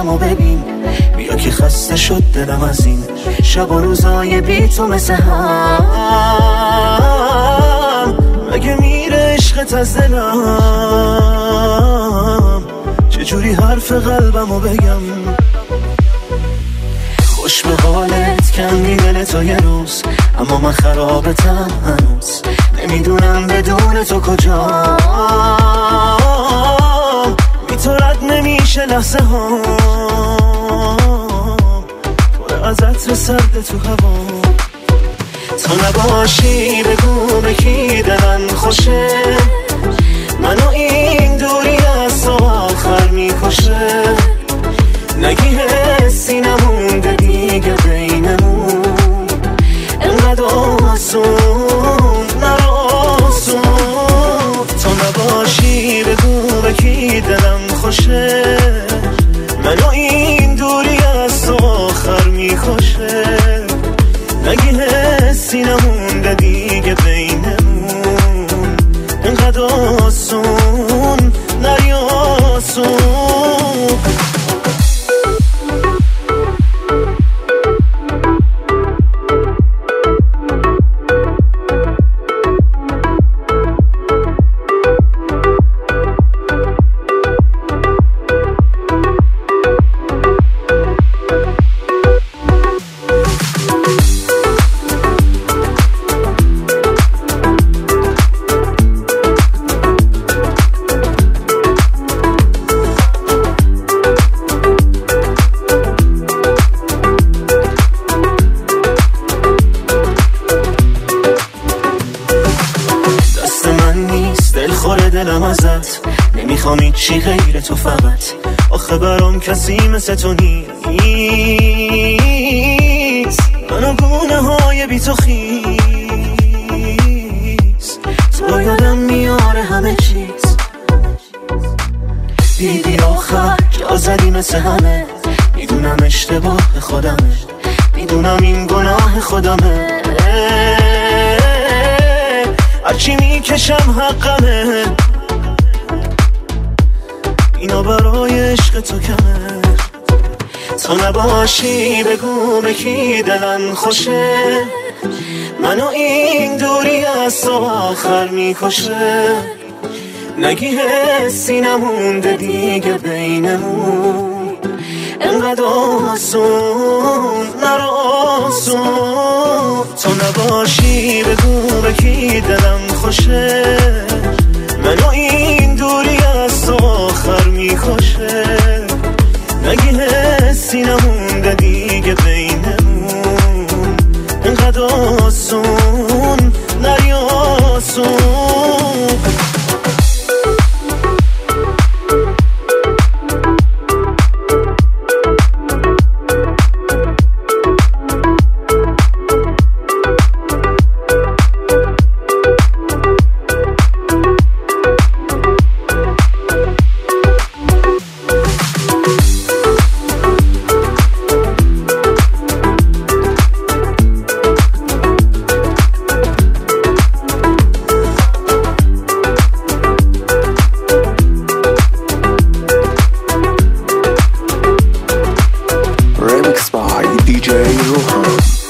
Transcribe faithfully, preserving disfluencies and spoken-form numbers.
قلبمو ببین، بیا که خسته شد دلم از این شب و روزای بی تو مثل هم. مگه میره عشقت از دلم؟ چجوری حرف قلبمو بگم؟ خوش به حالت کندی دل تو یه روز، اما من خرابتم هنوز. نمیدونم بدون تو کجام، بی تو رد نمیشه لحظه ها. پر از عطر سرد تو هوا. تو نباشی بگو به کی دلم خوشه، منو این دوری از تو آخر میکشه. نگی حسی نمونده دیگه بینمون، انقدر آسون نرو آسون. تو نباشی بگو به کی دلم خوشه، منو این دوری از تو آخر میکشه. نگی حسی نمونده دیگه بینمون، انقدر آسون نری آسون. دلم ازت نمیخوام هیچی غیر تو فقط. آخه برام کسی مثل تو نیست. منو گونه های بی تو خیز، تو یادم میاره همه چیز. دیدی آخر جا زدی مثل همه. میدونم اشتباه خودمه، میدونم این گناه خودمه. هرچی میکشم حقمه، اینا برای عشق تو کمه. تو نباشی بگو به کی دلم خوشه، منو این دوری از تو آخر میکشه. نگی حسی نمونده دیگه بینمون، انقدر آسون نرو آسون. تو نباشی بگو به کی دلم خوشه، منو این دوری از تو آخر میکشه. نگی حسی نمونده دیگه بینمون، انقدر آسون نری آسون. Remix by D J Rohan.